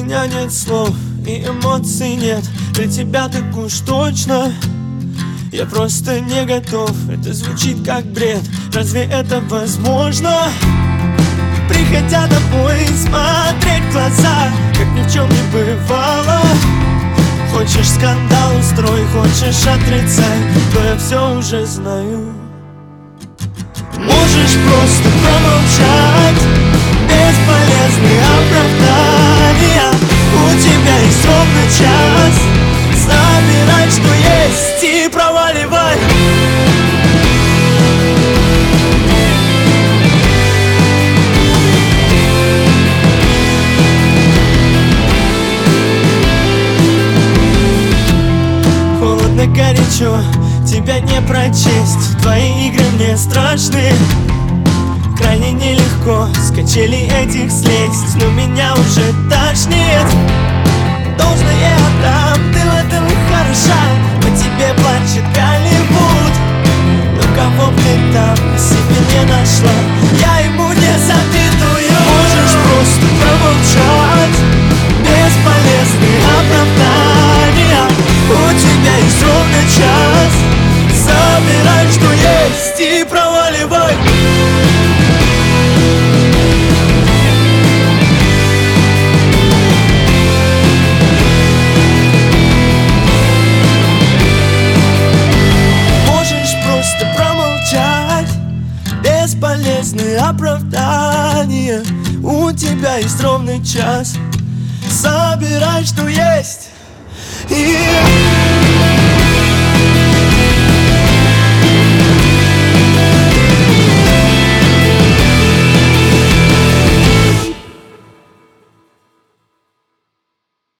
меня нет слов и эмоций нет. Для тебя так уж точно. Я просто не готов, это звучит как бред. Разве это возможно? Приходя домой, смотреть в глаза, как ни в чем не бывало. Хочешь скандал устрой, хочешь отрицай, но я все уже знаю. Можешь просто промолчать, бесполезные оправдания. У тебя есть ровно час, забирай, что есть, и проваливай. Холодно, горячо, тебя не прочесть. Твои игры мне страшны. Крайне нелегко с качелей этих слезть, но меня уже тошнит. Должное я отдам, ты в этом хороша. По тебе плачет Голливуд. Но кого б ты там себе не нашла, я ему не завидую. Можешь просто промолчать, бесполезные оправдания. У тебя есть ровно час, забирай, что есть, и проваливай. Бесполезные оправдания. У тебя есть ровный час, собирай, что есть, и